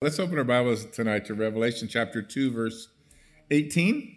Let's open our Bibles tonight to Revelation chapter 2, verse 18,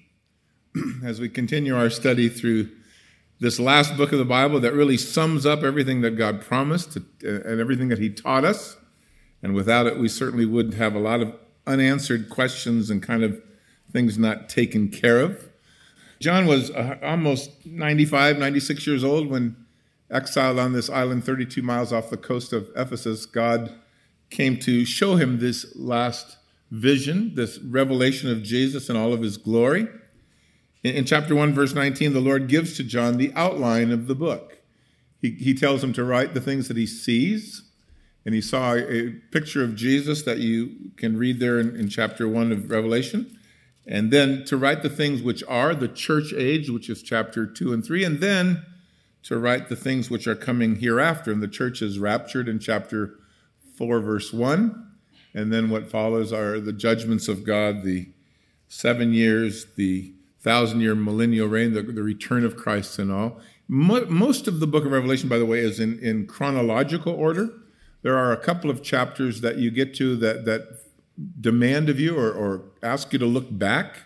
as we continue our study through this last book of the Bible that really sums up everything that God promised and everything that he taught us. And without it, we certainly would have a lot of unanswered questions and kind of things not taken care of. John was almost 95, 96 years old when, exiled on this island 32 miles off the coast of Ephesus, God came to show him this last vision, this revelation of Jesus and all of his glory. In chapter 1, verse 19, the Lord gives to John the outline of the book. He tells him to write the things that he sees, and he saw a picture of Jesus that you can read there in chapter 1 of Revelation, and then to write the things which are the church age, which is chapter 2 and 3, and then to write the things which are coming hereafter, and the church is raptured in chapter 4, verse 1, and then what follows are the judgments of God, the 7 years, the 1,000-year millennial reign, the return of Christ and all. Most of the book of Revelation, by the way, is in chronological order. There are a couple of chapters that you get to that demand of you or ask you to look back.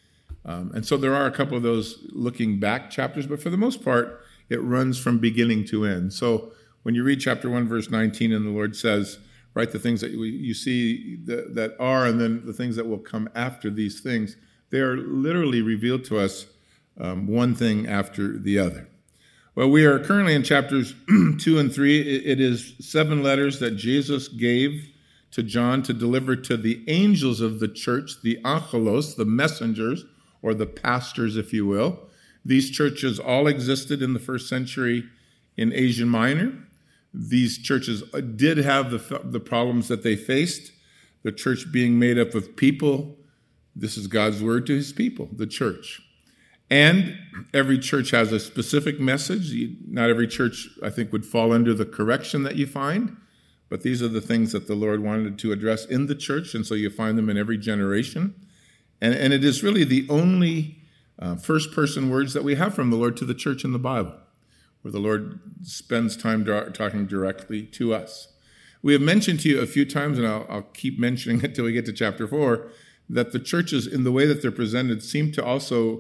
And so there are a couple of those looking back chapters, but for the most part, it runs from beginning to end. So when you read chapter 1, verse 19, and the Lord says, write the things that you see that are, and then the things that will come after these things, they are literally revealed to us one thing after the other. Well, we are currently in chapters 2 and 3. It is 7 letters that Jesus gave to John to deliver to the angels of the church, the angelos, the messengers, or the pastors, if you will. These churches all existed in the first century in Asia Minor. These churches did have the problems that they faced, the church being made up of people. This is God's word to his people, the church. And every church has a specific message. Not every church, I think, would fall under the correction that you find, but these are the things that the Lord wanted to address in the church, and so you find them in every generation. And it is really the only first-person words that we have from the Lord to the church in the Bible, where the Lord spends time talking directly to us. We have mentioned to you a few times, and I'll keep mentioning it until we get to chapter 4, that the churches, in the way that they're presented, seem to also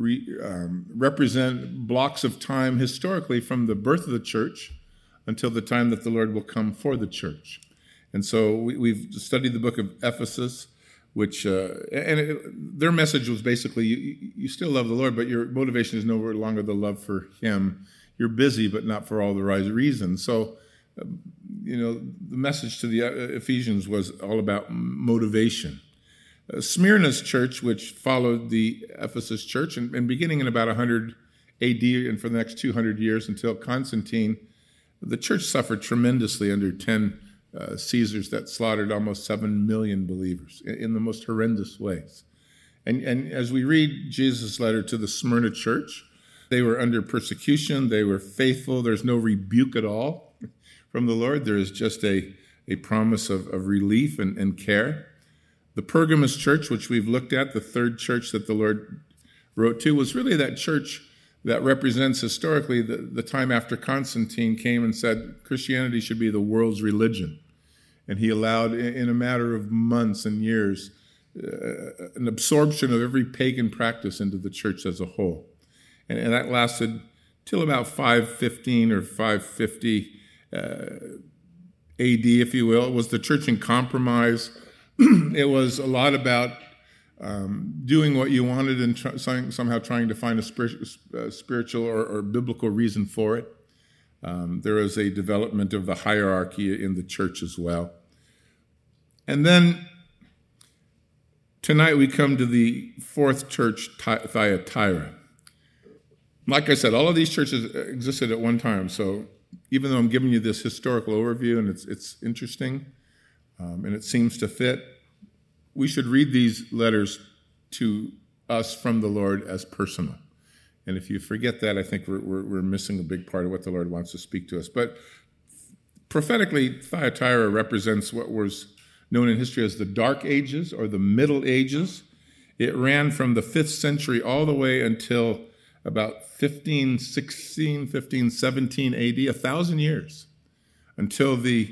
represent blocks of time historically from the birth of the church until the time that the Lord will come for the church. And so we've studied the book of Ephesus, which their message was basically, you still love the Lord, but your motivation is no longer the love for him. You're busy, but not for all the right reasons. So, the message to the Ephesians was all about motivation. Smyrna's church, which followed the Ephesus church, and beginning in about 100 AD and for the next 200 years until Constantine, the church suffered tremendously under 10 Caesars that slaughtered almost 7 million believers in the most horrendous ways. And as we read Jesus' letter to the Smyrna church, they were under persecution. They were faithful. There's no rebuke at all from the Lord. There is just a promise of relief and care. The Pergamos church, which we've looked at, the third church that the Lord wrote to, was really that church that represents historically the time after Constantine came and said Christianity should be the world's religion. And he allowed, in a matter of months and years, an absorption of every pagan practice into the church as a whole. And that lasted till about 515 or 550 AD, if you will. It was the church in compromise. It was a lot about doing what you wanted and somehow trying to find a spiritual or biblical reason for it. There was a development of the hierarchy in the church as well. And then tonight we come to the fourth church, Thyatira. Like I said, all of these churches existed at one time, so even though I'm giving you this historical overview and it's interesting and it seems to fit, we should read these letters to us from the Lord as personal. And if you forget that, I think we're missing a big part of what the Lord wants to speak to us. But prophetically, Thyatira represents what was known in history as the Dark Ages or the Middle Ages. It ran from the 5th century all the way until about 1516, 1517 AD, 1,000 years, until the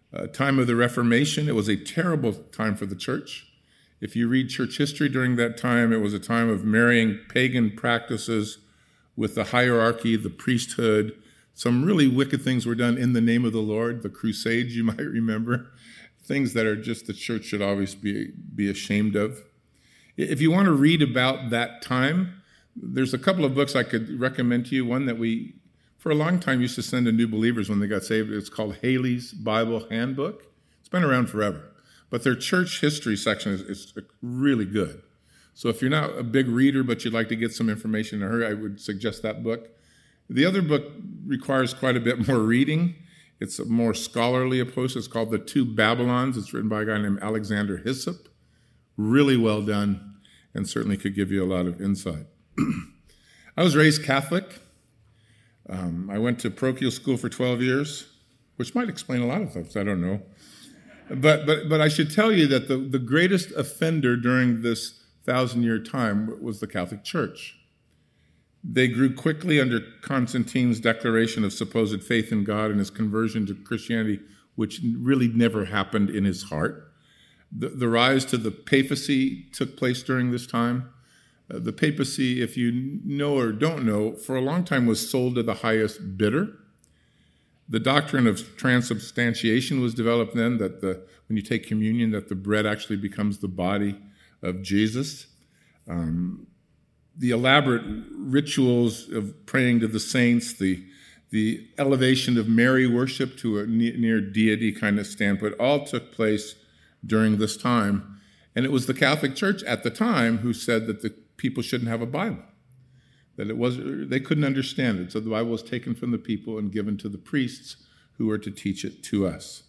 Time of the Reformation, it was a terrible time for the church. If you read church history during that time, it was a time of marrying pagan practices with the hierarchy, the priesthood. Some really wicked things were done in the name of the Lord, the Crusades, you might remember. Things that are just the church should always be ashamed of. If you want to read about that time, there's a couple of books I could recommend to you. One that we, for a long time, used to send to new believers when they got saved. It's called Haley's Bible Handbook. It's been around forever. But their church history section is really good. So if you're not a big reader, but you'd like to get some information in a hurry, I would suggest that book. The other book requires quite a bit more reading. It's a more scholarly approach. It's called The Two Babylons. It's written by a guy named Alexander Hyssop. Really well done, and certainly could give you a lot of insight. I was raised Catholic. I went to parochial school for 12 years, which might explain a lot of things. I don't know. But I should tell you that the greatest offender during this 1,000-year time was the Catholic Church. They grew quickly under Constantine's declaration of supposed faith in God and his conversion to Christianity, which really never happened in his heart. The rise to the papacy took place during this time. The papacy, if you know or don't know, for a long time was sold to the highest bidder. The doctrine of transubstantiation was developed then, that when you take communion, that the bread actually becomes the body of Jesus. The elaborate rituals of praying to the saints, the elevation of Mary worship to a near deity kind of standpoint, all took place during this time. And it was the Catholic Church at the time who said that the people shouldn't have a Bible, that they couldn't understand it. So the Bible was taken from the people and given to the priests who were to teach it to us.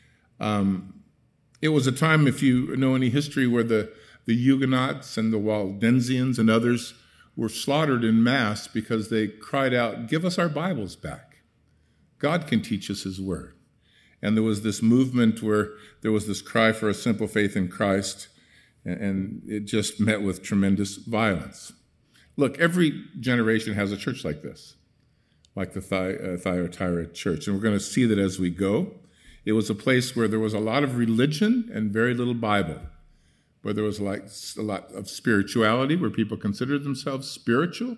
It was a time, if you know any history, where the Huguenots and the Waldensians and others were slaughtered in mass because they cried out, "Give us our Bibles back. God can teach us his word." And there was this movement where there was this cry for a simple faith in Christ, and it just met with tremendous violence. Look, every generation has a church like this, like the Thyatira church, and we're going to see that as we go. It was a place where there was a lot of religion and very little Bible, where there was like a lot of spirituality, where people considered themselves spiritual.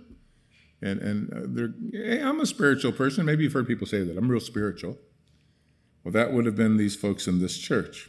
Hey, I'm a spiritual person. Maybe you've heard people say that. I'm real spiritual. Well, that would have been these folks in this church.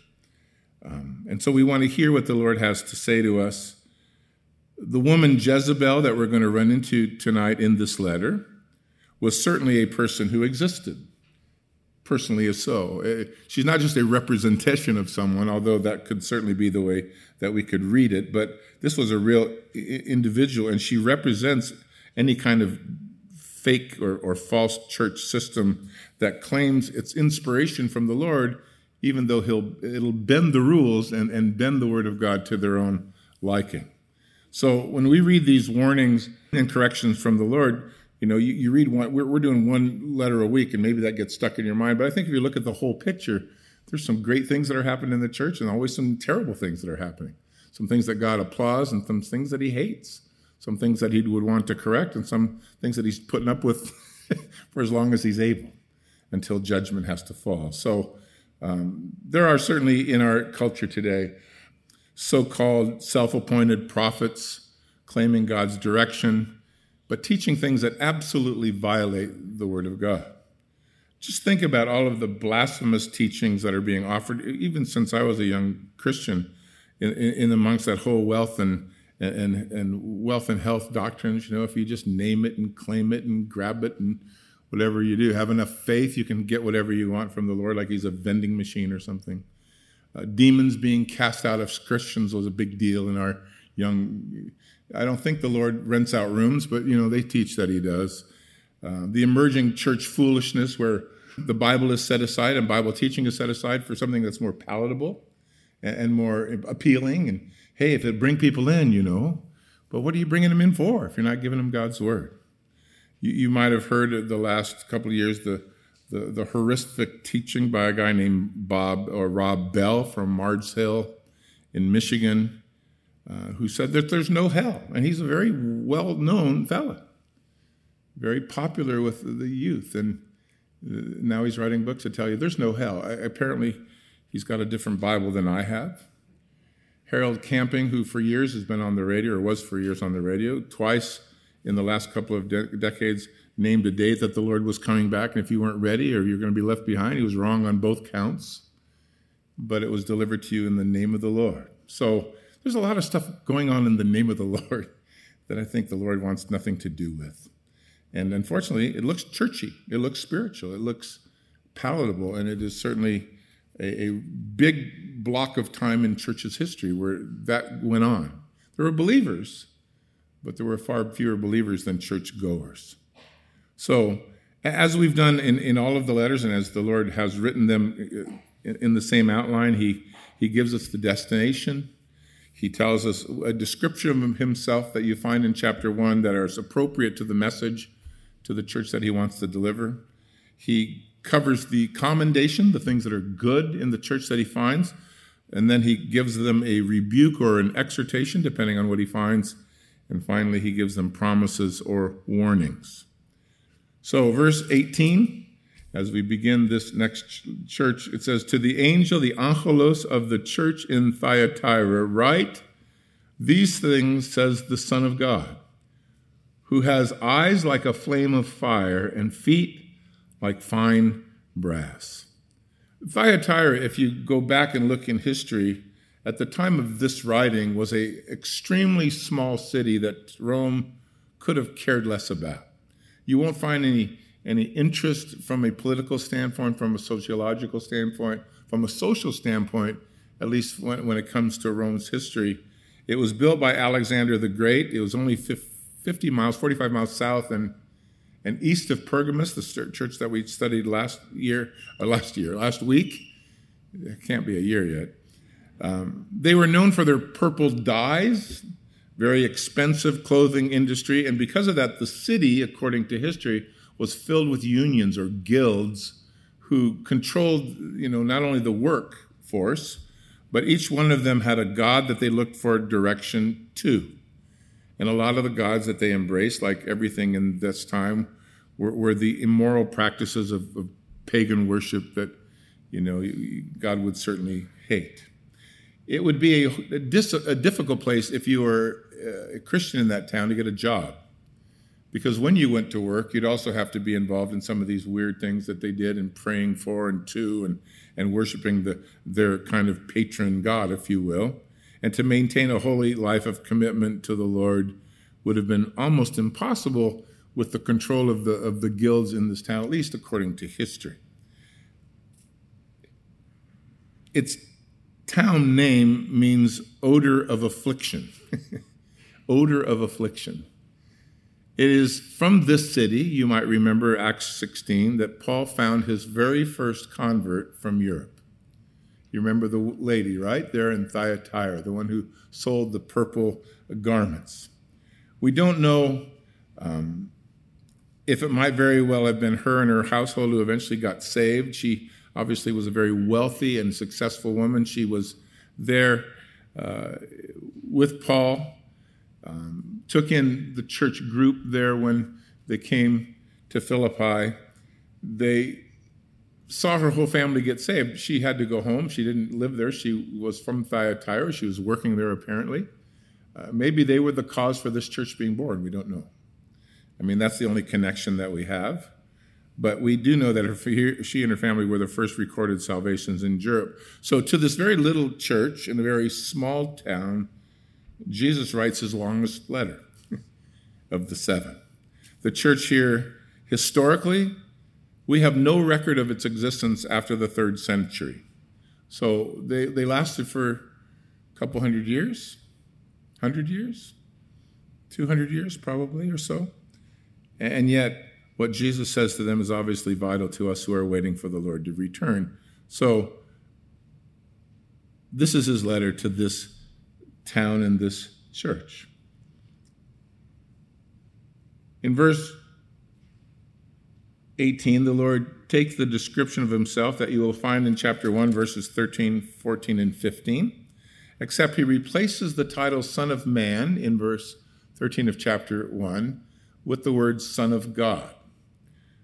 And so we want to hear what the Lord has to say to us. The woman Jezebel that we're going to run into tonight in this letter was certainly a person who existed. Personally is so. She's not just a representation of someone, although that could certainly be the way that we could read it, but this was a real individual, and she represents any kind of fake or false church system that claims its inspiration from the Lord, even though it'll bend the rules and bend the word of God to their own liking. So when we read these warnings and corrections from the Lord, you read one, we're doing one letter a week, and maybe that gets stuck in your mind. But I think if you look at the whole picture, there's some great things that are happening in the church and always some terrible things that are happening. Some things that God applauds and some things that he hates. Some things that he would want to correct and some things that he's putting up with for as long as he's able until judgment has to fall. So there are certainly in our culture today so-called self-appointed prophets claiming God's direction, but teaching things that absolutely violate the Word of God. Just think about all of the blasphemous teachings that are being offered, even since I was a young Christian, in amongst that whole wealth and wealth and health doctrines. If you just name it and claim it and grab it and whatever you do, have enough faith, you can get whatever you want from the Lord, like he's a vending machine or something. Demons being cast out of Christians was a big deal in our young. I don't think the Lord rents out rooms, but they teach that he does. The emerging church foolishness, where the Bible is set aside and Bible teaching is set aside for something that's more palatable and more appealing. And hey, if it bring people in, but what are you bringing them in for if you're not giving them God's word? You might have heard the last couple of years the horrific teaching by a guy named Rob Bell from Mars Hill in Michigan, who said that there's no hell. And he's a very well-known fella, very popular with the youth. And Now he's writing books that tell you there's no hell. Apparently, he's got a different Bible than I have. Harold Camping, who for years has been on the radio, or was for years on the radio, twice in the last couple of decades named a date that the Lord was coming back, and if you weren't ready or you're going to be left behind, he was wrong on both counts. But it was delivered to you in the name of the Lord. So there's a lot of stuff going on in the name of the Lord that I think the Lord wants nothing to do with. And unfortunately, it looks churchy, it looks spiritual, it looks palatable, and it is certainly a big block of time in church's history where that went on. There were believers, but there were far fewer believers than churchgoers. So as we've done in all of the letters, and as the Lord has written them in the same outline, he gives us the destination. He tells us a description of himself that you find in chapter 1 that is appropriate to the message to the church that he wants to deliver. He covers the commendation, the things that are good in the church that he finds, and then he gives them a rebuke or an exhortation, depending on what he finds, and finally he gives them promises or warnings. So verse 18, as we begin this next church, it says, "To the angel, the angelos of the church in Thyatira, write, these things says the Son of God, who has eyes like a flame of fire and feet like fine brass." Thyatira, if you go back and look in history, at the time of this writing was an extremely small city that Rome could have cared less about. You won't find any interest from a political standpoint, from a sociological standpoint, from a social standpoint, at least when it comes to Rome's history. It was built by Alexander the Great. It was only 45 miles south and east of Pergamus, the church that we studied last week. It can't be a year yet. They were known for their purple dyes, very expensive clothing industry, and because of that, the city, according to history, was filled with unions or guilds who controlled, not only the workforce, but each one of them had a god that they looked for direction to. And a lot of the gods that they embraced, like everything in this time, were the immoral practices of pagan worship that, God would certainly hate. It would be a difficult place if you were a Christian in that town to get a job. Because when you went to work, you'd also have to be involved in some of these weird things that they did in praying for and to and worshiping their kind of patron god, if you will. And to maintain a holy life of commitment to the Lord would have been almost impossible with the control of the guilds in this town, at least according to history. Its town name means odor of affliction. Odor of affliction. It is from this city, you might remember Acts 16, that Paul found his very first convert from Europe. You remember the lady, right? There in Thyatira, the one who sold the purple garments. We don't know if it might very well have been her and her household who eventually got saved. She obviously was a very wealthy and successful woman. She was there with Paul, took in the church group there when they came to Philippi. They saw her whole family get saved. She had to go home. She didn't live there. She was from Thyatira. She was working there apparently. Maybe they were the cause for this church being born. We don't know. I mean, that's the only connection that we have. But we do know that she and her family were the first recorded salvations in Europe. So to this very little church in a very small town, Jesus writes his longest letter of the 7. The church here, historically, we have no record of its existence after the 3rd century. So they lasted for a couple hundred years, 100 years, 200 years probably or so. And yet, what Jesus says to them is obviously vital to us who are waiting for the Lord to return. So this is his letter to this town and this church. In verse 18, the Lord takes the description of himself that you will find in chapter 1, verses 13, 14, and 15, except he replaces the title Son of Man in verse 13 of chapter 1 with the word Son of God.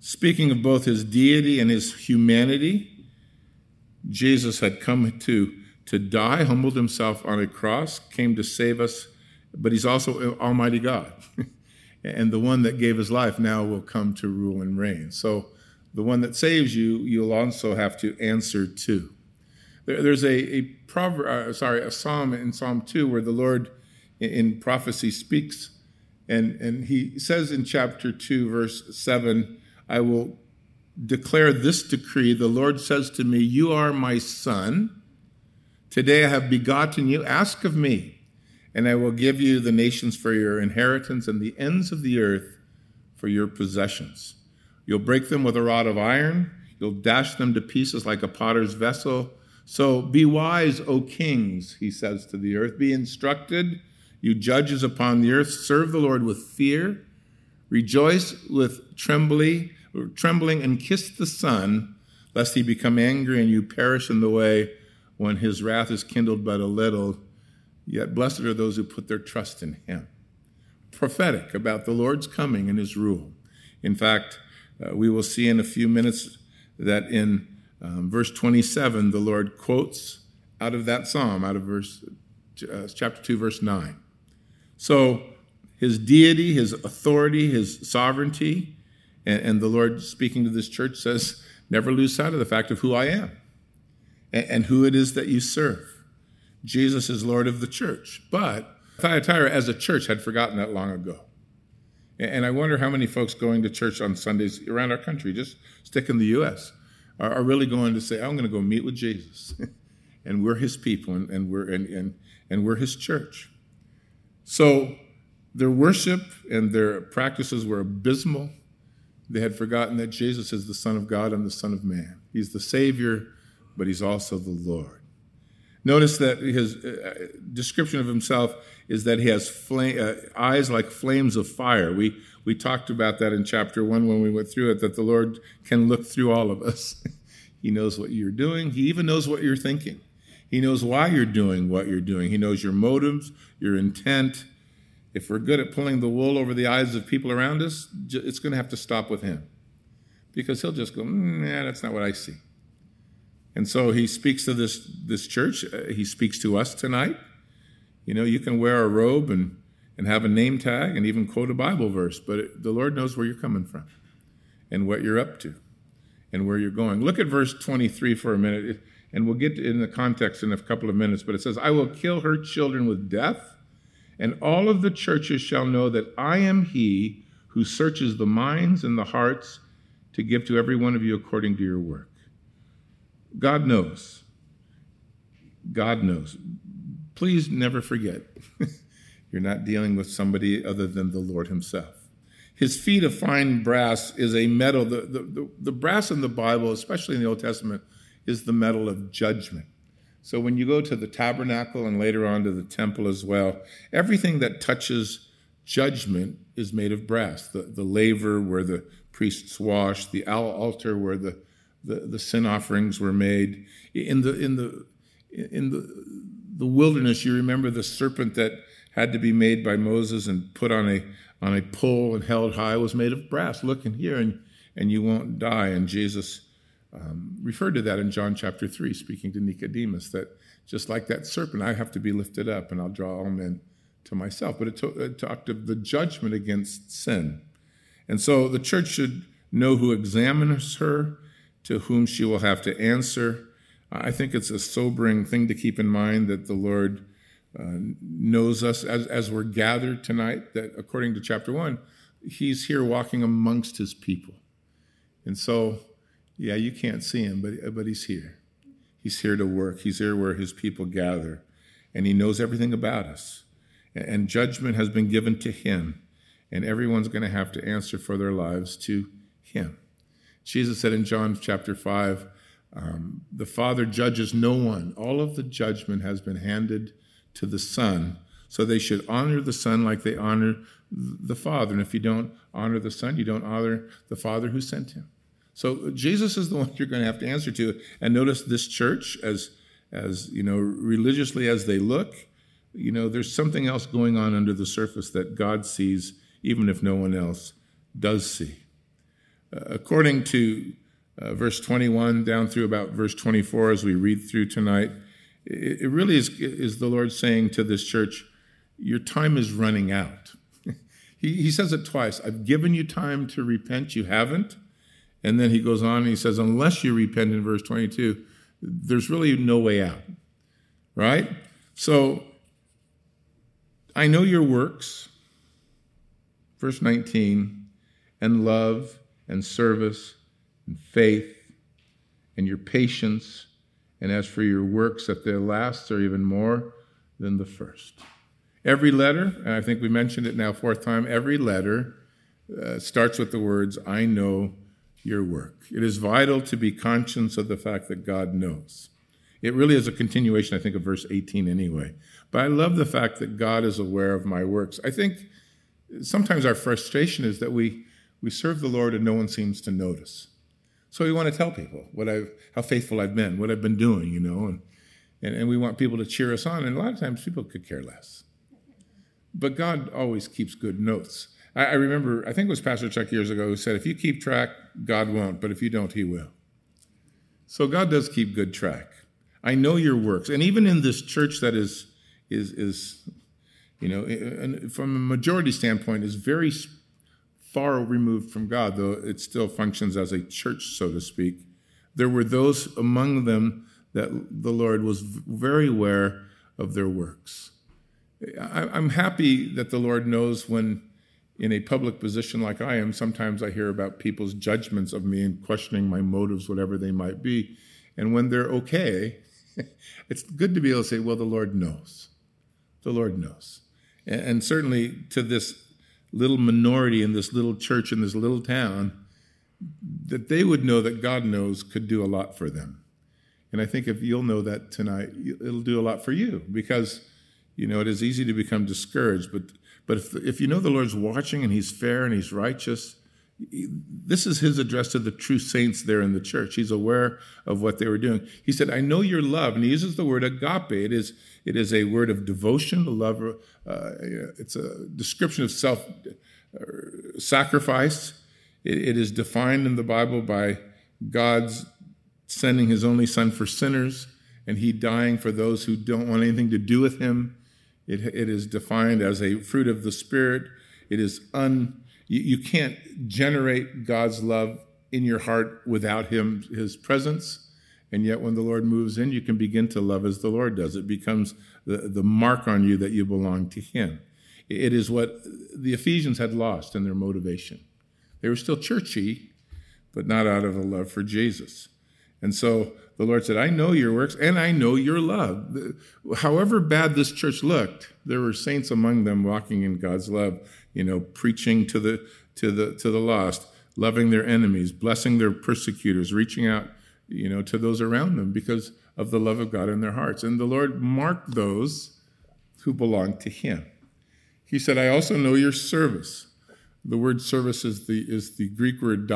Speaking of both his deity and his humanity, Jesus had come to die, humbled himself on a cross, came to save us, but he's also Almighty God. And the one that gave his life now will come to rule and reign. So the one that saves you, you'll also have to answer to. There's a psalm in Psalm 2 where the Lord in prophecy speaks, and he says in chapter 2, verse 7, I will declare this decree. The Lord says to me, you are my son. Today I have begotten you. Ask of me, and I will give you the nations for your inheritance and the ends of the earth for your possessions. You'll break them with a rod of iron. You'll dash them to pieces like a potter's vessel. So be wise, O kings, he says to the earth. Be instructed, you judges upon the earth. Serve the Lord with fear. Rejoice with trembling, and kiss the Son, lest he become angry and you perish in the way when his wrath is kindled but a little. Yet blessed are those who put their trust in him. Prophetic about the Lord's coming and his rule. In fact, we will see in a few minutes that in verse 27, the Lord quotes out of that psalm, out of chapter 2, verse 9. So his deity, his authority, his sovereignty, and the Lord speaking to this church says, never lose sight of the fact of who I am and who it is that you serve. Jesus is Lord of the church. But Thyatira as a church had forgotten that long ago. And I wonder how many folks going to church on Sundays around our country, just stick in the U.S., are really going to say, I'm going to go meet with Jesus. And we're his people, and we're his church. So their worship and their practices were abysmal. They had forgotten that Jesus is the Son of God and the Son of Man. He's the Savior, but he's also the Lord. Notice that his description of himself is that he has eyes like flames of fire. We talked about that in chapter 1 when we went through it, that the Lord can look through all of us. He knows what you're doing. He even knows what you're thinking. He knows why you're doing what you're doing. He knows your motives, your intent. If we're good at pulling the wool over the eyes of people around us, it's going to have to stop with him. Because he'll just go, that's not what I see. And so he speaks to this church. He speaks to us tonight. You know, you can wear a robe and have a name tag and even quote a Bible verse, but the Lord knows where you're coming from and what you're up to and where you're going. Look at verse 23 for a minute, and we'll get in the context in a couple of minutes, but it says, I will kill her children with death, and all of the churches shall know that I am he who searches the minds and the hearts to give to every one of you according to your work. God knows. God knows. Please never forget, you're not dealing with somebody other than the Lord himself. His feet of fine brass is a metal. The brass in the Bible, especially in the Old Testament, is the metal of judgment. So when you go to the tabernacle and later on to the temple as well, everything that touches judgment is made of brass. The laver where the priests washed, the altar where the sin offerings were made. In the wilderness, you remember the serpent that had to be made by Moses and put on a pole and held high was made of brass. Look in here and you won't die. And Jesus referred to that in John chapter 3, speaking to Nicodemus, that just like that serpent, I have to be lifted up and I'll draw all men to myself. But it talked of the judgment against sin. And so the church should know who examines her, to whom she will have to answer. I think it's a sobering thing to keep in mind that the Lord knows us as we're gathered tonight, that according to chapter 1, he's here walking amongst his people. And so, yeah, you can't see him, but he's here. He's here to work. He's here where his people gather. And he knows everything about us. And judgment has been given to him. And everyone's going to have to answer for their lives to him. Jesus said in John chapter 5, the Father judges no one. All of the judgment has been handed to the Son. So they should honor the Son like they honor the Father. And if you don't honor the Son, you don't honor the Father who sent him. So Jesus is the one you're going to have to answer to. And notice this church, as you know, religiously as they look, you know, there's something else going on under the surface that God sees, even if no one else does see. According to verse 21 down through about verse 24 as we read through tonight, it really is the Lord saying to this church, your time is running out. He says it twice. I've given you time to repent. You haven't. And then he goes on and he says, unless you repent in verse 22, there's really no way out. Right? So, I know your works, verse 19, and love and service and faith and your patience, and as for your works, that their lasts are even more than the first. Every letter, and I think we mentioned it now fourth time, every letter starts with the words, I know your work. It is vital to be conscious of the fact that God knows. It really is a continuation, I think, of verse 18 anyway. But I love the fact that God is aware of my works. I think sometimes our frustration is that we serve the Lord and no one seems to notice. So we want to tell people how faithful I've been, what I've been doing, and we want people to cheer us on. And a lot of times people could care less. But God always keeps good notes. I remember, I think it was Pastor Chuck years ago who said, if you keep track, God won't, but if you don't, he will. So God does keep good track. I know your works. And even in this church that is from a majority standpoint, is very far removed from God, though it still functions as a church, so to speak. There were those among them that the Lord was very aware of their works. I'm happy that the Lord knows when, in a public position like I am, sometimes I hear about people's judgments of me and questioning my motives, whatever they might be. And when they're okay, it's good to be able to say, well, the Lord knows. The Lord knows. And certainly to this little minority in this little church in this little town, that they would know that God knows could do a lot for them. And I think if you'll know that tonight, it'll do a lot for you, because, it is easy to become discouraged. But if you know the Lord's watching and he's fair and he's righteous, this is his address to the true saints there in the church. He's aware of what they were doing. He said, I know your love. And he uses the word agape. It is a word of devotion, a love. It's a description of self-sacrifice. It is defined in the Bible by God's sending his only son for sinners and he dying for those who don't want anything to do with him. It is defined as a fruit of the Spirit. It is you can't generate God's love in your heart without his presence. And yet when the Lord moves in, you can begin to love as the Lord does. It becomes the mark on you that you belong to him. It is what the Ephesians had lost in their motivation. They were still churchy, but not out of a love for Jesus. And so the Lord said, I know your works and I know your love. However bad this church looked, there were saints among them walking in God's love, preaching to the lost, loving their enemies, blessing their persecutors, reaching out, to those around them because of the love of God in their hearts. And the Lord marked those who belonged to him. He said, I also know your service. The word service is the Greek word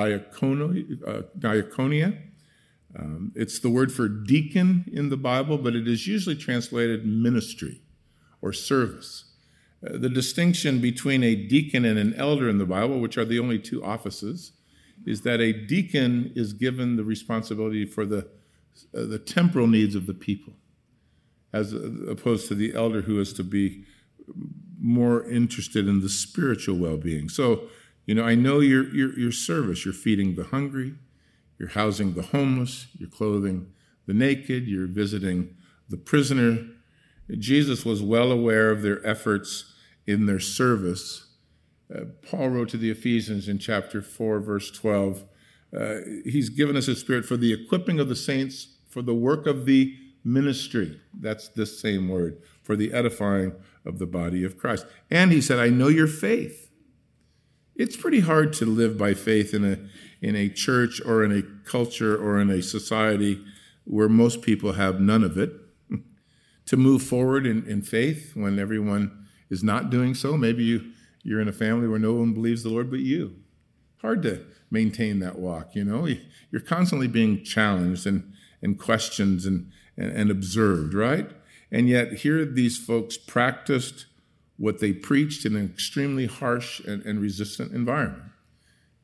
diakonia. It's the word for deacon in the Bible, but it is usually translated ministry or service. The distinction between a deacon and an elder in the Bible, which are the only two offices, is that a deacon is given the responsibility for the temporal needs of the people, as opposed to the elder who is to be more interested in the spiritual well-being. So, I know your service. You're feeding the hungry. You're housing the homeless, you're clothing the naked, you're visiting the prisoner. Jesus was well aware of their efforts in their service. Paul wrote to the Ephesians in chapter 4, verse 12, he's given us his Spirit for the equipping of the saints for the work of the ministry. That's this same word, for the edifying of the body of Christ. And he said, I know your faith. It's pretty hard to live by faith in a church or in a culture or in a society where most people have none of it. To move forward in faith when everyone is not doing so. Maybe you're in a family where no one believes the Lord but you. Hard to maintain that walk, You're constantly being challenged and questioned and observed, right? And yet here these folks practiced what they preached in an extremely harsh and resistant environment.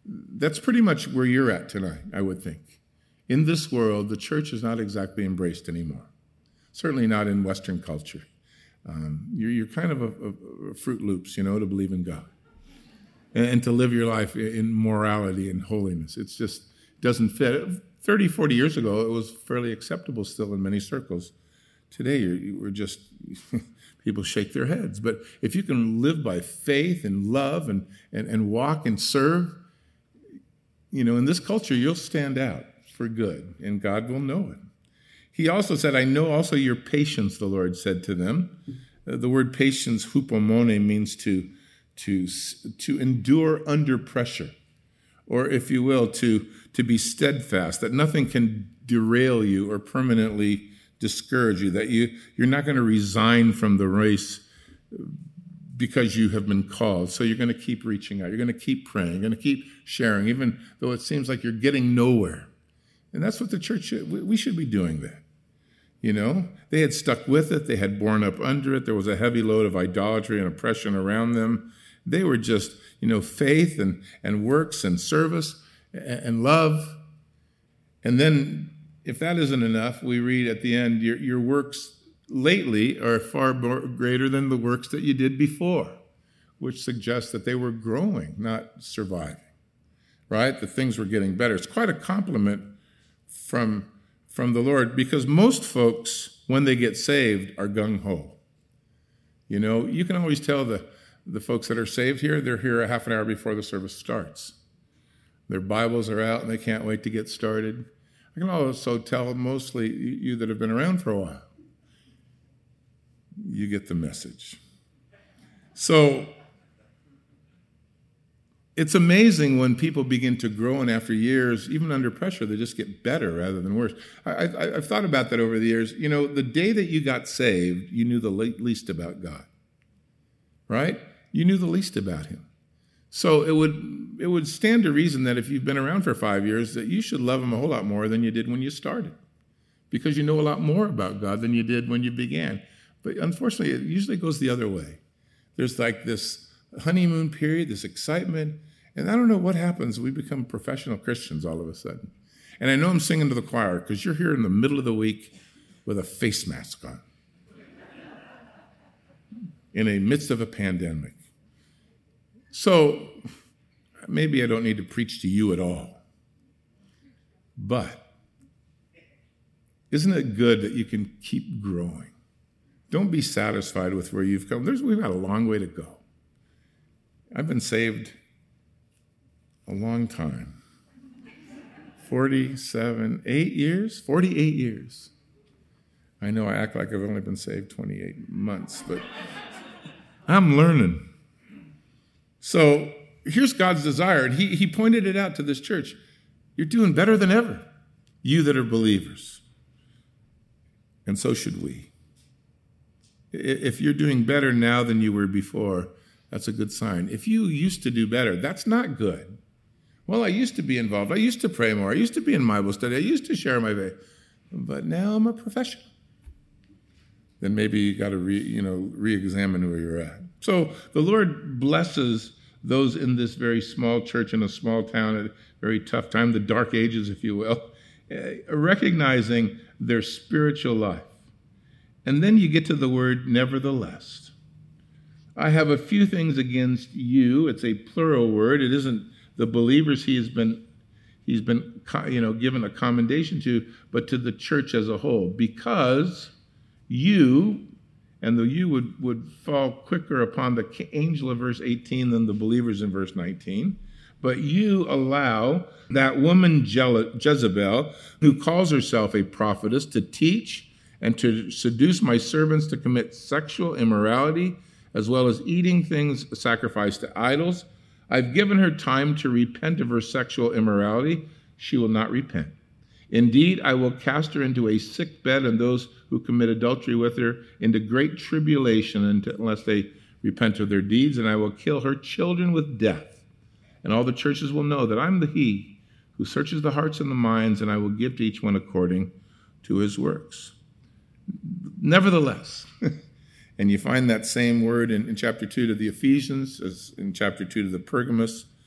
That's pretty much where you're at tonight, I would think. In this world, the church is not exactly embraced anymore. Certainly not in Western culture. You're kind of a Fruit Loops, to believe in God. And to live your life in morality and holiness. It just doesn't fit. 30, 40 years ago, it was fairly acceptable still in many circles. Today, we're just, people shake their heads. But if you can live by faith and love and walk and serve, in this culture, you'll stand out for good, and God will know it. He also said, I know also your patience, the Lord said to them. The word patience, hupomone, means to endure under pressure, or if you will, to be steadfast, that nothing can derail you or permanently discourage you, that you're not going to resign from the race because you have been called. So you're going to keep reaching out. You're going to keep praying. You're going to keep sharing, even though it seems like you're getting nowhere. And that's what the church should. We should be doing that. They had stuck with it. They had borne up under it. There was a heavy load of idolatry and oppression around them. They were just, faith and works and service and love. And then if that isn't enough, we read at the end, your works lately are far more greater than the works that you did before, which suggests that they were growing, not surviving, right? That things were getting better. It's quite a compliment from the Lord, because most folks, when they get saved, are gung-ho. You can always tell the folks that are saved here, they're here a half an hour before the service starts. Their Bibles are out and they can't wait to get started. I can also tell mostly you that have been around for a while. You get the message. So it's amazing when people begin to grow, and after years, even under pressure, they just get better rather than worse. I've thought about that over the years. The day that you got saved, you knew the least about God, right? You knew the least about him. So it would stand to reason that if you've been around for 5 years, that you should love him a whole lot more than you did when you started, because you know a lot more about God than you did when you began. But unfortunately, it usually goes the other way. There's like this honeymoon period, this excitement, and I don't know what happens. We become professional Christians all of a sudden. And I know I'm singing to the choir because you're here in the middle of the week with a face mask on in the midst of a pandemic. So maybe I don't need to preach to you at all. But isn't it good that you can keep growing? Don't be satisfied with where you've come. We've got a long way to go. I've been saved a long time. 48 years. I know I act like I've only been saved 28 months, but I'm learning. So here's God's desire, and he pointed it out to this church. You're doing better than ever, you that are believers. And so should we. If you're doing better now than you were before, that's a good sign. If you used to do better, that's not good. Well, I used to be involved. I used to pray more. I used to be in Bible study. I used to share my faith. But now I'm a professional. Then maybe you got to re-examine where you're at. So the Lord blesses those in this very small church in a small town at a very tough time, the dark ages, if you will, recognizing their spiritual life. And then you get to the word nevertheless. I have a few things against you. It's a plural word. It isn't the believers he's been given a commendation to, but to the church as a whole. Because you, and the you would fall quicker upon the angel of verse 18 than the believers in verse 19. But you allow that woman Jezebel, who calls herself a prophetess, to teach and to seduce my servants to commit sexual immorality, as well as eating things sacrificed to idols. I've given her time to repent of her sexual immorality. She will not repent. Indeed, I will cast her into a sick bed, and those who commit adultery with her into great tribulation unless they repent of their deeds, and I will kill her children with death. And all the churches will know that I'm He who searches the hearts and the minds, and I will give to each one according to his works. Nevertheless, and you find that same word in chapter 2 to the Ephesians, as in chapter 2 to the Pergamos.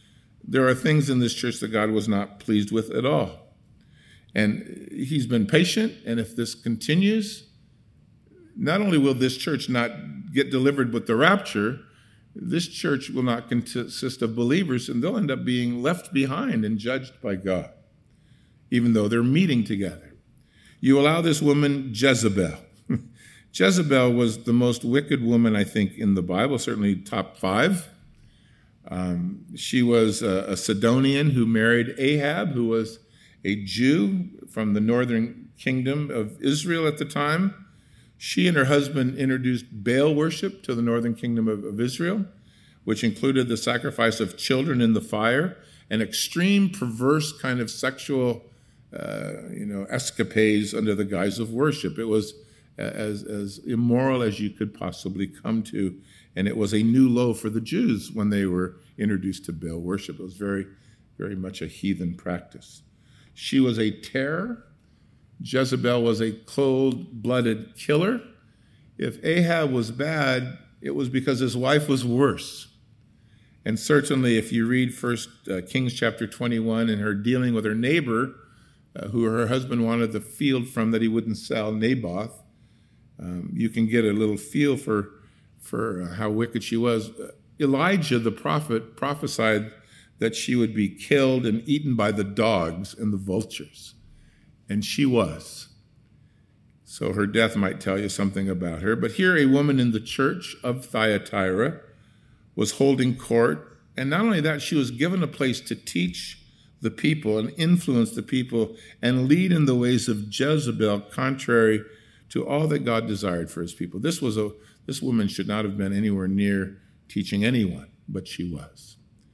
there are things in this church that God was not pleased with at all. And he's been patient, and if this continues, not only will this church not get delivered with the rapture, this church will not consist of believers, and they'll end up being left behind and judged by God, even though they're meeting together. You allow this woman, Jezebel. Jezebel was the most wicked woman, I think, in the Bible, certainly top 5. She was a Sidonian who married Ahab, who was a Jew from the northern kingdom of Israel at the time. She and her husband introduced Baal worship to the northern kingdom of Israel, which included the sacrifice of children in the fire, an extreme, perverse kind of sexual, escapades under the guise of worship. It was as immoral as you could possibly come to, and it was a new low for the Jews when they were introduced to Baal worship. It was very, very much a heathen practice. She was a terror. Jezebel was a cold-blooded killer. If Ahab was bad, it was because his wife was worse. And certainly if you read 1 Kings chapter 21 and her dealing with her neighbor, who her husband wanted the field from that he wouldn't sell, Naboth, you can get a little feel for how wicked she was. Elijah the prophet prophesied that she would be killed and eaten by the dogs and the vultures. And she was. So her death might tell you something about her. But here a woman in the church of Thyatira was holding court. And not only that, she was given a place to teach the people and influence the people and lead in the ways of Jezebel, contrary to all that God desired for his people. This woman should not have been anywhere near teaching anyone, but she was.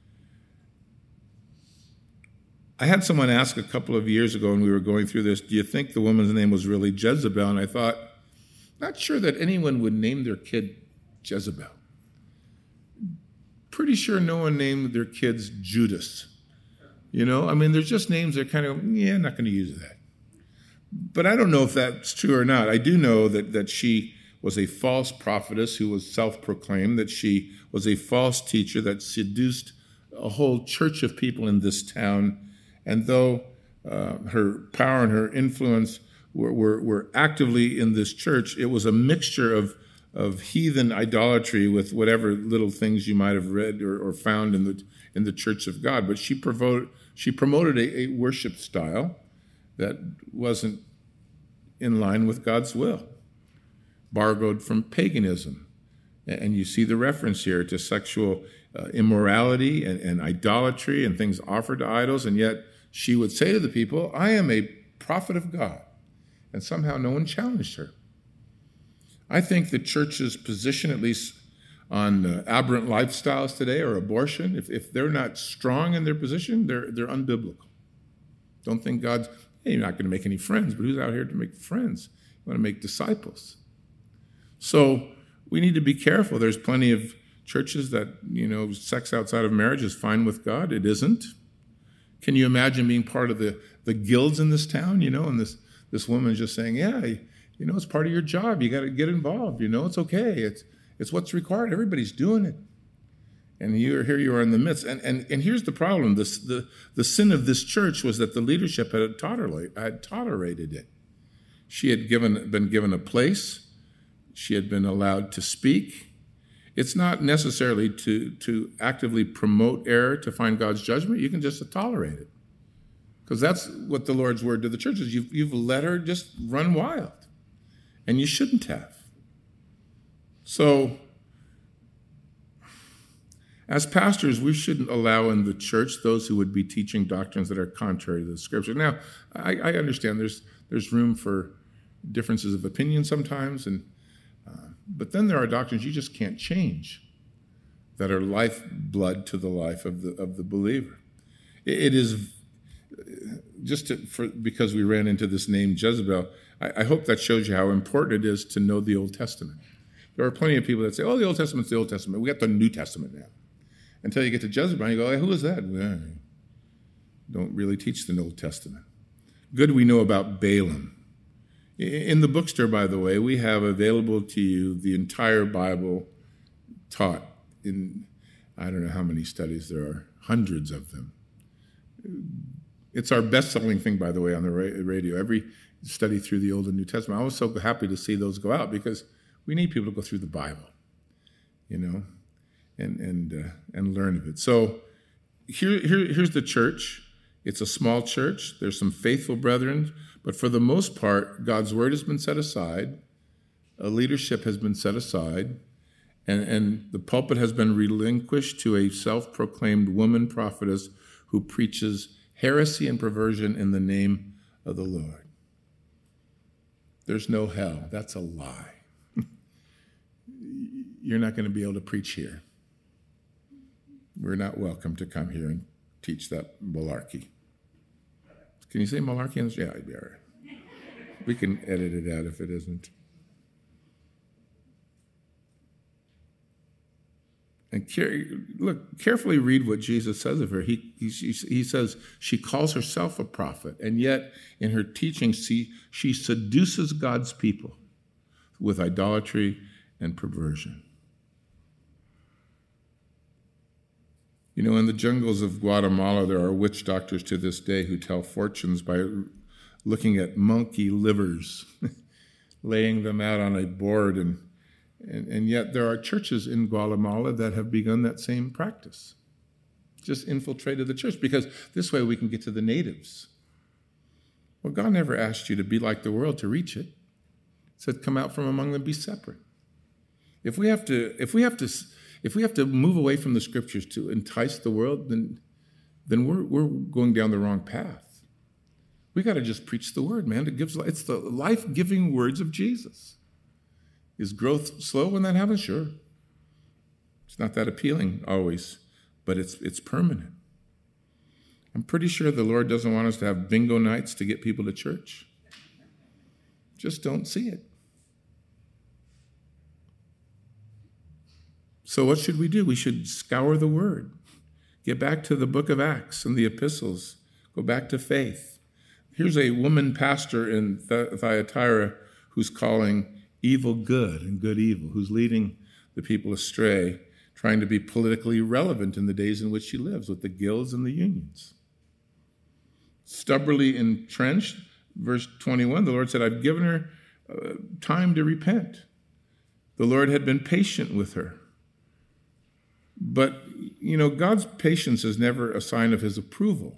I had someone ask a couple of years ago when we were going through this, do you think the woman's name was really Jezebel? And I thought, not sure that anyone would name their kid Jezebel. Pretty sure no one named their kids Judas. There's just names that kind of, I'm not going to use that. But I don't know if that's true or not. I do know that she was a false prophetess who was self-proclaimed, that she was a false teacher that seduced a whole church of people in this town. And though her power and her influence were actively in this church, it was a mixture of heathen idolatry with whatever little things you might have read or found in the church of God. But she promoted a worship style that wasn't in line with God's will, borrowed from paganism. And you see the reference here to sexual immorality and idolatry and things offered to idols, and yet she would say to the people, I am a prophet of God. And somehow no one challenged her. I think the church's position, at least on aberrant lifestyles today or abortion, if they're not strong in their position, they're unbiblical. Don't think God's, you're not going to make any friends, but who's out here to make friends? You want to make disciples. So we need to be careful. There's plenty of churches that, sex outside of marriage is fine with God. It isn't. Can you imagine being part of the guilds in this town, and this woman is just saying, it's part of your job. You got to get involved, it's okay. It's what's required. Everybody's doing it. And here you are in the midst. And here's the problem. The sin of this church was that the leadership had tolerated it. She had been given a place. She had been allowed to speak. It's not necessarily to actively promote error to find God's judgment. You can just tolerate it. Because that's what the Lord's word to the church is. You've let her just run wild. And you shouldn't have. So, as pastors, we shouldn't allow in the church those who would be teaching doctrines that are contrary to the Scripture. Now, I understand there's room for differences of opinion sometimes, but then there are doctrines you just can't change that are lifeblood to the life of the believer. It is because we ran into this name Jezebel. I hope that shows you how important it is to know the Old Testament. There are plenty of people that say, "Oh, the Old Testament's the Old Testament. We got the New Testament now." Until you get to Jezebel, you go, "Hey, who is that?" Well, don't really teach the Old Testament. Good we know about Balaam. In the bookstore, by the way, we have available to you the entire Bible taught in, I don't know how many studies there are, hundreds of them. It's our best-selling thing, by the way, on the radio. Every study through the Old and New Testament. I was so happy to see those go out because we need people to go through the Bible, and learn of it. So here's the church. It's a small church. There's some faithful brethren, but for the most part, God's word has been set aside. A leadership has been set aside, and the pulpit has been relinquished to a self-proclaimed woman prophetess who preaches heresy and perversion in the name of the Lord. There's no hell. That's a lie. You're not going to be able to preach here. We're not welcome to come here and teach that malarkey. Can you say malarkey? Yeah, I'd be all right. We can edit it out if it isn't. And carefully read what Jesus says of her. He says she calls herself a prophet, and yet in her teaching, she seduces God's people with idolatry and perversion. In the jungles of Guatemala, there are witch doctors to this day who tell fortunes by looking at monkey livers, laying them out on a board, and yet there are churches in Guatemala that have begun that same practice, just infiltrated the church, because this way we can get to the natives. Well, God never asked you to be like the world to reach it. He said, come out from among them, be separate. If we have to move away from the scriptures to entice the world, then we're going down the wrong path. We got to just preach the word, man. It's the life-giving words of Jesus. Is growth slow when that happens? Sure. It's not that appealing always, but it's permanent. I'm pretty sure the Lord doesn't want us to have bingo nights to get people to church. Just don't see it. So what should we do? We should scour the word. Get back to the book of Acts and the epistles. Go back to faith. Here's a woman pastor in Thyatira who's calling evil good and good evil, who's leading the people astray, trying to be politically relevant in the days in which she lives with the guilds and the unions. Stubbornly entrenched, verse 21, the Lord said, I've given her time to repent. The Lord had been patient with her. But, God's patience is never a sign of his approval.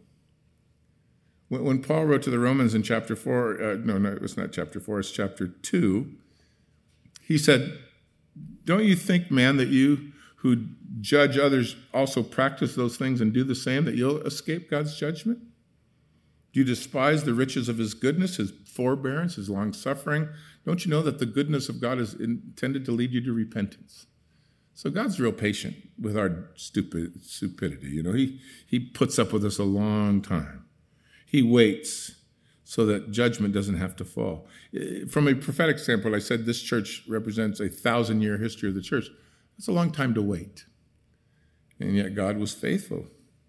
When Paul wrote to the Romans in chapter 4, it's not chapter 4, it's chapter 2, he said, don't you think, man, that you who judge others also practice those things and do the same, that you'll escape God's judgment? Do you despise the riches of his goodness, his forbearance, his long-suffering? Don't you know that the goodness of God is intended to lead you to repentance? So God's real patient with our stupidity. He puts up with us a long time. He waits so that judgment doesn't have to fall. From a prophetic standpoint, I said this church represents a 1,000-year history of the church. That's a long time to wait. And yet God was faithful.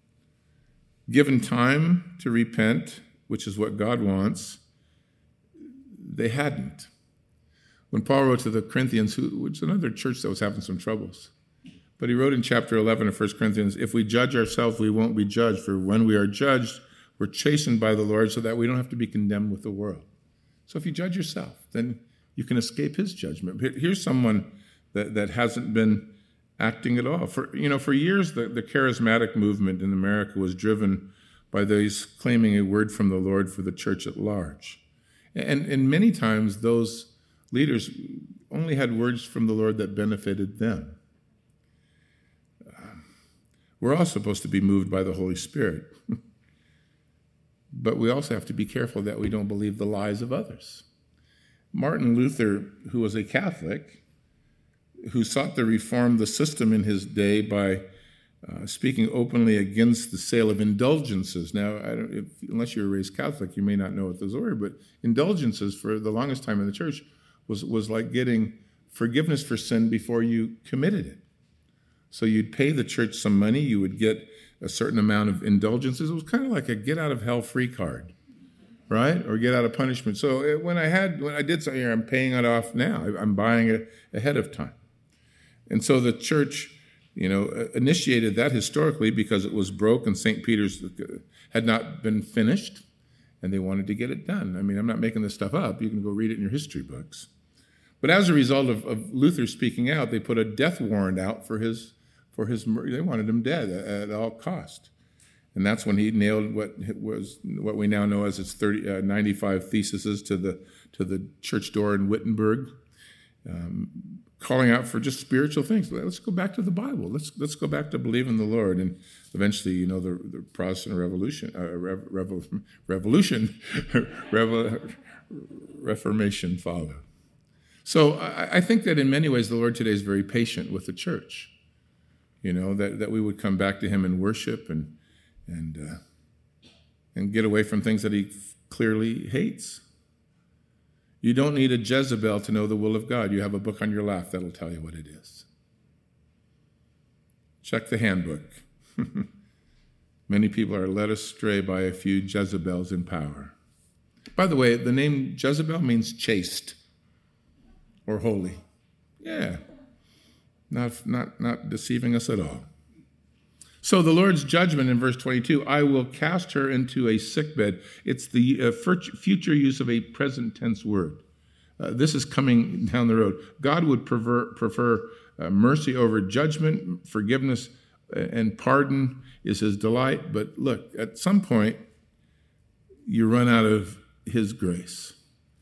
Given time to repent, which is what God wants, they hadn't. When Paul wrote to the Corinthians, which is another church that was having some troubles, but he wrote in chapter 11 of 1 Corinthians, if we judge ourselves, we won't be judged, for when we are judged, we're chastened by the Lord so that we don't have to be condemned with the world. So if you judge yourself, then you can escape his judgment. Here's someone that hasn't been acting at all. For years, the charismatic movement in America was driven by those claiming a word from the Lord for the church at large. And many times those leaders only had words from the Lord that benefited them. We're all supposed to be moved by the Holy Spirit. But we also have to be careful that we don't believe the lies of others. Martin Luther, who was a Catholic, who sought to reform the system in his day by speaking openly against the sale of indulgences. Now, unless you were raised Catholic, you may not know what those were, but indulgences for the longest time in the church was like getting forgiveness for sin before you committed it. So you'd pay the church some money, you would get a certain amount of indulgences. It was kind of like a get-out-of-hell-free card, right? Or get-out-of-punishment. So when I did something here, I'm paying it off now. I'm buying it ahead of time. And so the church initiated that historically because it was broke and St. Peter's had not been finished, and they wanted to get it done. I mean, I'm not making this stuff up. You can go read it in your history books. But as a result of Luther speaking out, they put a death warrant out for his. They wanted him dead at all cost, and that's when he nailed what we now know as his 95 theses to the church door in Wittenberg, calling out for just spiritual things. Let's go back to the Bible. Let's go back to believe in the Lord, and eventually, the Protestant Reformation followed. So I think that in many ways the Lord today is very patient with the church. That we would come back to him in worship and get away from things that he clearly hates. You don't need a Jezebel to know the will of God. You have a book on your lap that'll tell you what it is. Check the handbook. Many people are led astray by a few Jezebels in power. By the way, the name Jezebel means chaste or holy. Yeah. Not deceiving us at all. So the Lord's judgment in verse 22, I will cast her into a sickbed. It's the future use of a present tense word. This is coming down the road. God would prefer mercy over judgment. Forgiveness and pardon is his delight. But look, at some point, you run out of his grace.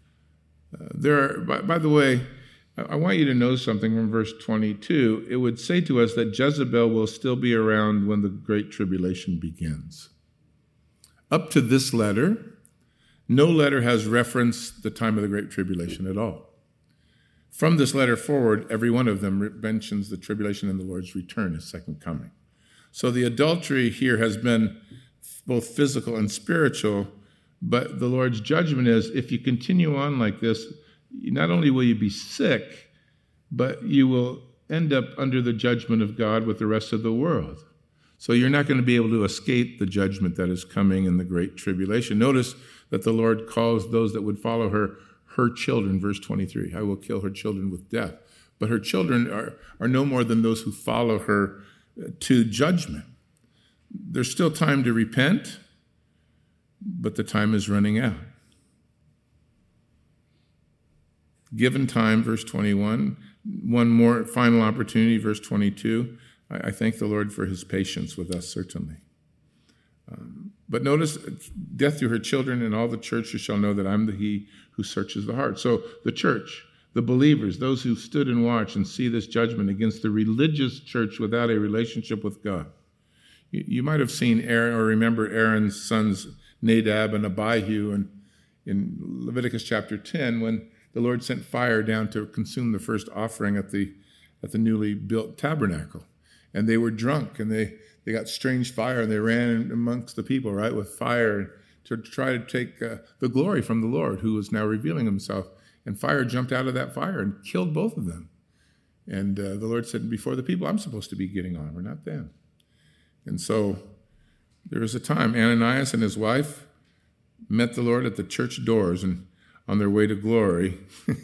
By the way, I want you to know something from verse 22. It would say to us that Jezebel will still be around when the Great Tribulation begins. Up to this letter, no letter has referenced the time of the Great Tribulation at all. From this letter forward, every one of them mentions the tribulation and the Lord's return, his second coming. So the adultery here has been both physical and spiritual, but the Lord's judgment is, if you continue on like this, not only will you be sick, but you will end up under the judgment of God with the rest of the world. So you're not going to be able to escape the judgment that is coming in the Great Tribulation. Notice that the Lord calls those that would follow her children, verse 23. I will kill her children with death. But her children are no more than those who follow her to judgment. There's still time to repent, but the time is running out. Given time, verse 21, one more final opportunity, verse 22. I thank the Lord for his patience with us, certainly. But notice, death to her children, and all the churches shall know that I'm he who searches the heart. So the church, the believers, those who stood and watched and see this judgment against the religious church without a relationship with God. You might have seen Aaron, or remember Aaron's sons, Nadab and Abihu, in Leviticus chapter 10, when the Lord sent fire down to consume the first offering at the newly built tabernacle. And they were drunk, and they got strange fire, and they ran amongst the people, right, with fire to try to take the glory from the Lord, who was now revealing himself. And fire jumped out of that fire and killed both of them. And the Lord said, before the people, I'm supposed to be getting honor, not them. And so there was a time Ananias and his wife met the Lord at the church doors and on their way to glory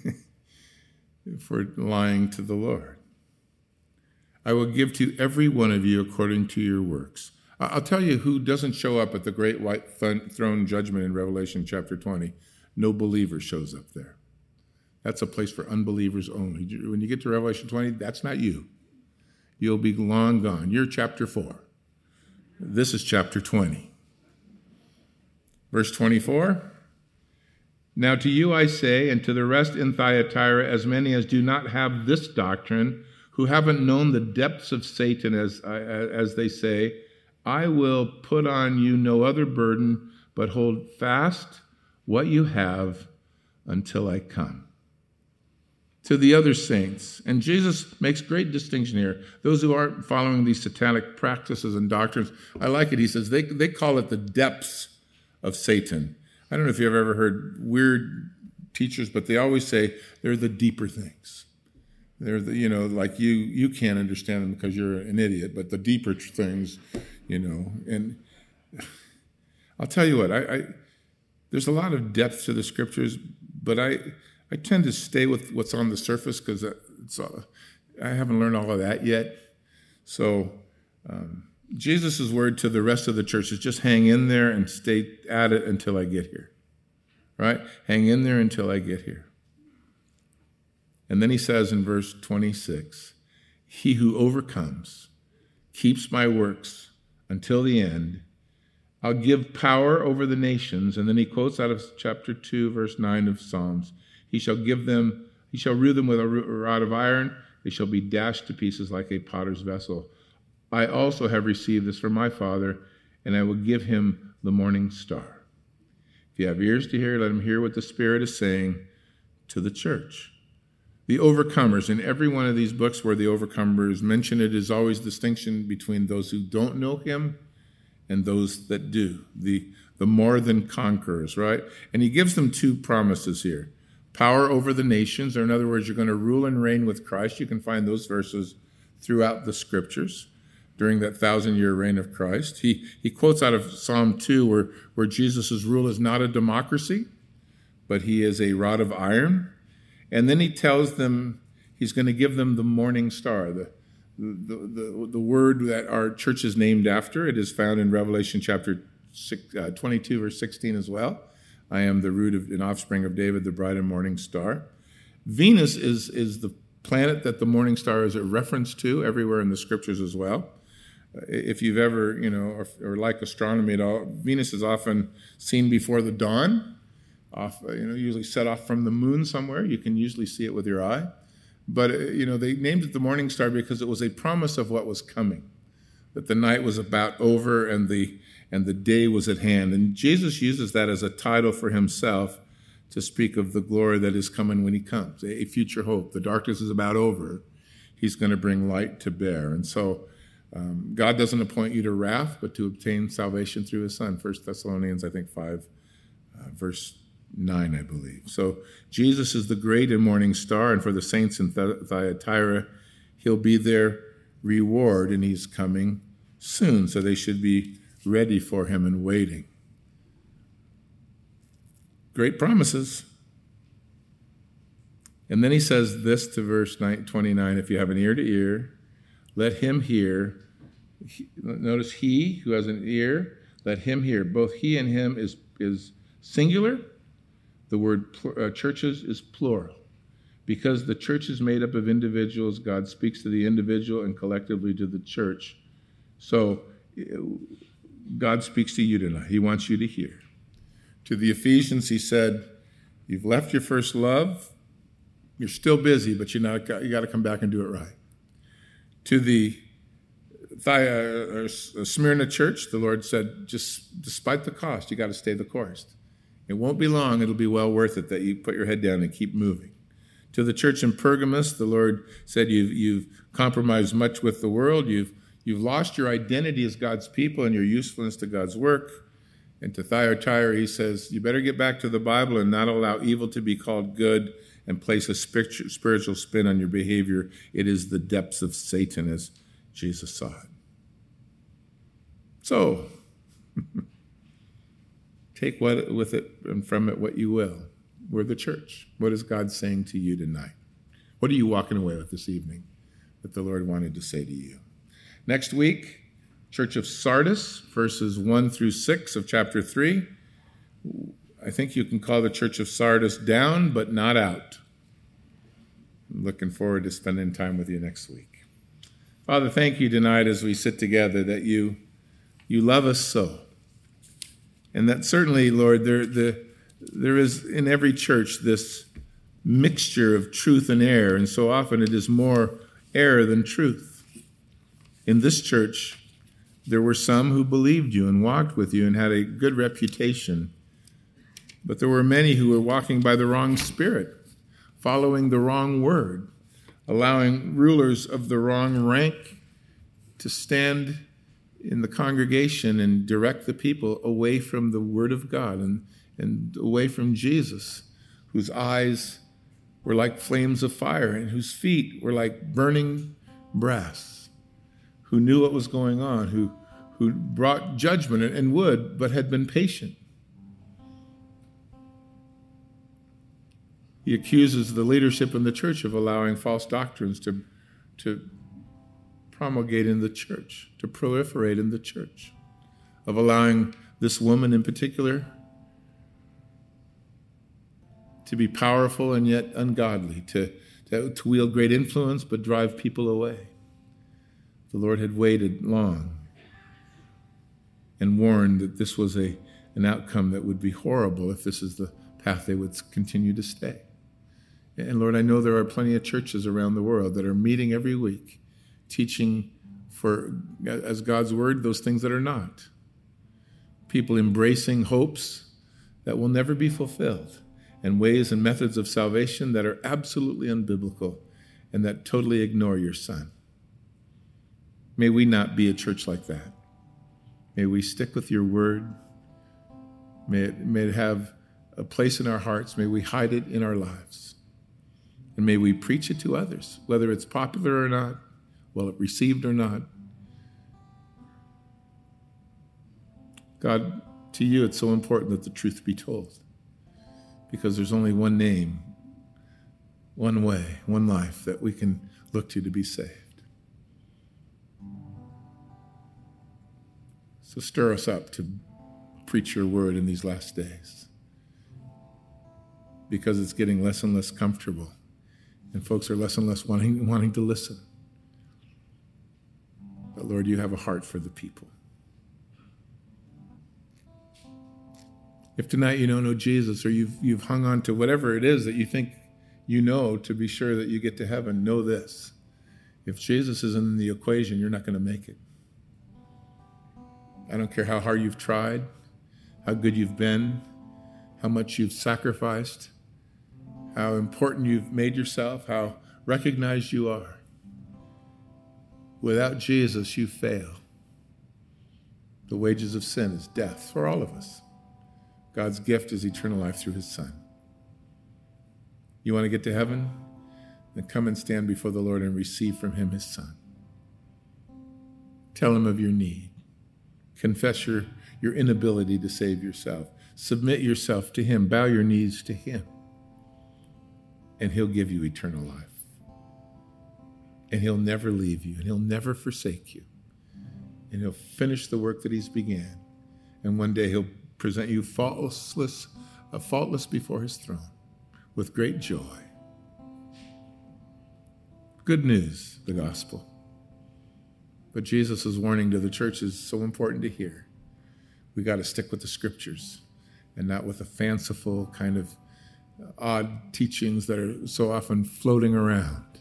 for lying to the Lord. I will give to every one of you according to your works. I'll tell you who doesn't show up at the great white throne judgment in Revelation chapter 20. No believer shows up there. That's a place for unbelievers only. When you get to Revelation 20, that's not you. You'll be long gone. You're chapter 4. This is chapter 20. Verse 24. Now to you I say, and to the rest in Thyatira, as many as do not have this doctrine, who haven't known the depths of Satan, as they say, I will put on you no other burden, but hold fast what you have until I come. To the other saints, and Jesus makes great distinction here, those who aren't following these satanic practices and doctrines, I like it. He says they call it the depths of Satan. I don't know if you've ever heard weird teachers, but they always say they're the deeper things. They're the, like you can't understand them because you're an idiot, but the deeper things, and I'll tell you what, I there's a lot of depth to the scriptures, but I tend to stay with what's on the surface because I haven't learned all of that yet. So Jesus' word to the rest of the church is just hang in there and stay at it until I get here, right? Hang in there until I get here. And then he says in verse 26, he who overcomes, keeps my works until the end, I'll give power over the nations. And then he quotes out of chapter 2, verse 9 of Psalms. He shall rule them with a rod of iron. They shall be dashed to pieces like a potter's vessel. I also have received this from my Father, and I will give him the morning star. If you have ears to hear, let him hear what the Spirit is saying to the church. The overcomers, in every one of these books where the overcomer is mentioned, it is always distinction between those who don't know him and those that do, the more than conquerors, right? And he gives them two promises here. Power over the nations, or in other words, you're going to rule and reign with Christ. You can find those verses throughout the scriptures during that 1,000-year reign of Christ. He quotes out of Psalm 2 where Jesus' rule is not a democracy, but he is a rod of iron. And then he tells them he's going to give them the morning star, the word that our church is named after. It is found in Revelation chapter 22, verse 16 as well. I am the root of an offspring of David, the bright and morning star. Venus is the planet that the morning star is a reference to everywhere in the scriptures as well. If you've ever, or like astronomy at all, Venus is often seen before the dawn, usually set off from the moon somewhere. You can usually see it with your eye. But, they named it the morning star because it was a promise of what was coming, that the night was about over and the day was at hand. And Jesus uses that as a title for himself to speak of the glory that is coming when he comes, a future hope. The darkness is about over. He's going to bring light to bear. And so God doesn't appoint you to wrath, but to obtain salvation through his Son. 1 Thessalonians, 5, verse 9, I believe. So Jesus is the great and morning star, and for the saints in Thyatira, he'll be their reward, and he's coming soon, so they should be ready for him and waiting. Great promises. And then he says this to verse 29, if you have an ear to ear, let him hear. Notice he who has an ear, let him hear. Both he and him is singular. The word churches is plural. Because the church is made up of individuals, God speaks to the individual and collectively to the church. So God speaks to you tonight. He wants you to hear. To the Ephesians, he said, you've left your first love. You're still busy, but you got to come back and do it right. To the Smyrna church, the Lord said, just despite the cost, you got to stay the course. It won't be long. It'll be well worth it that you put your head down and keep moving. To the church in Pergamos, the Lord said, you've compromised much with the world. You've lost your identity as God's people and your usefulness to God's work. And to Thyatira, he says, you better get back to the Bible and not allow evil to be called good and place a spiritual spin on your behavior. It is the depths of Satan, as Jesus saw it. So, take with it and from it what you will. We're the church. What is God saying to you tonight? What are you walking away with this evening that the Lord wanted to say to you? Next week, Church of Sardis, verses 1 through 6 of chapter 3. I think you can call the Church of Sardis down, but not out. I'm looking forward to spending time with you next week. Father, thank you tonight as we sit together that you love us so. And that certainly, Lord, there is in every church this mixture of truth and error, and so often it is more error than truth. In this church, there were some who believed you and walked with you and had a good reputation, but there were many who were walking by the wrong spirit, following the wrong word, allowing rulers of the wrong rank to stand in the congregation and direct the people away from the word of God and away from Jesus, whose eyes were like flames of fire and whose feet were like burning brass, who knew what was going on, who brought judgment and would, but had been patient. He accuses the leadership in the church of allowing false doctrines to promulgate in the church, to proliferate in the church, of allowing this woman in particular to be powerful and yet ungodly, to wield great influence but drive people away. The Lord had waited long and warned that this was an outcome that would be horrible if this is the path they would continue to stay. And Lord, I know there are plenty of churches around the world that are meeting every week, teaching as God's word those things that are not. People embracing hopes that will never be fulfilled, and ways and methods of salvation that are absolutely unbiblical and that totally ignore your Son. May we not be a church like that. May we stick with your word. May it have a place in our hearts. May we hide it in our lives. And may we preach it to others, whether it's popular or not, well received or not. God, to you it's so important that the truth be told, because there's only one name, one way, one life that we can look to be saved. So stir us up to preach your word in these last days, because it's getting less and less comfortable, and folks are less and less wanting to listen. But Lord, you have a heart for the people. If tonight you don't know Jesus, or you've hung on to whatever it is that you think you know to be sure that you get to heaven, know this. If Jesus isn't in the equation, you're not going to make it. I don't care how hard you've tried, how good you've been, how much you've sacrificed, how important you've made yourself, how recognized you are. Without Jesus, you fail. The wages of sin is death for all of us. God's gift is eternal life through his Son. You want to get to heaven? Then come and stand before the Lord and receive from him his Son. Tell him of your need. Confess your inability to save yourself. Submit yourself to him. Bow your knees to him. And he'll give you eternal life. And he'll never leave you. And he'll never forsake you. And he'll finish the work that he's began. And one day he'll present you faultless before his throne with great joy. Good news, the gospel. But Jesus' warning to the church is so important to hear. We got to stick with the scriptures and not with the fanciful kind of odd teachings that are so often floating around.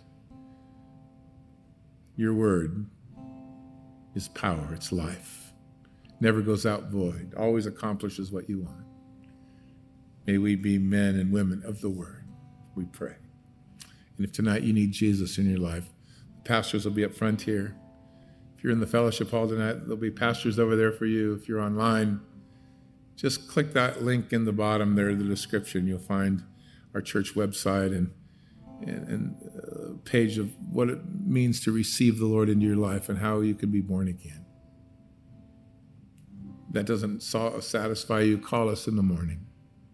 Your word is power, it's life. Never goes out void, always accomplishes what you want. May we be men and women of the word, we pray. And if tonight you need Jesus in your life, the pastors will be up front here. If you're in the fellowship hall tonight, there'll be pastors over there for you. If you're online, just click that link in the bottom there, the description. You'll find our church website and a page of what it means to receive the Lord into your life and how you can be born again. That doesn't satisfy you, call us in the morning.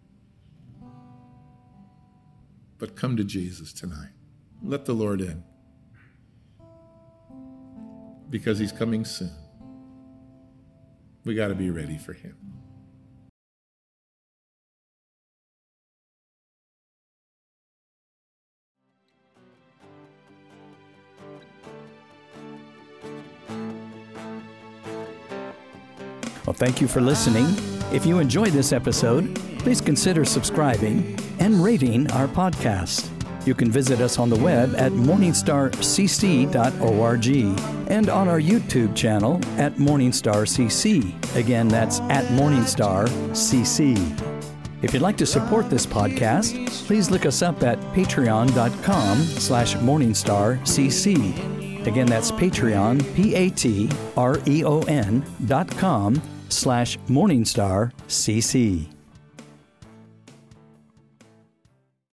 But come to Jesus tonight. Let the Lord in. Because he's coming soon. We got to be ready for him. Well, thank you for listening. If you enjoyed this episode, please consider subscribing and rating our podcast. You can visit us on the web at morningstarcc.org and on our YouTube channel at MorningstarCC. Again, that's at MorningstarCC. If you'd like to support this podcast, please look us up at patreon.com/MorningstarCC. Again, that's Patreon, Patreon.com/MorningstarCC.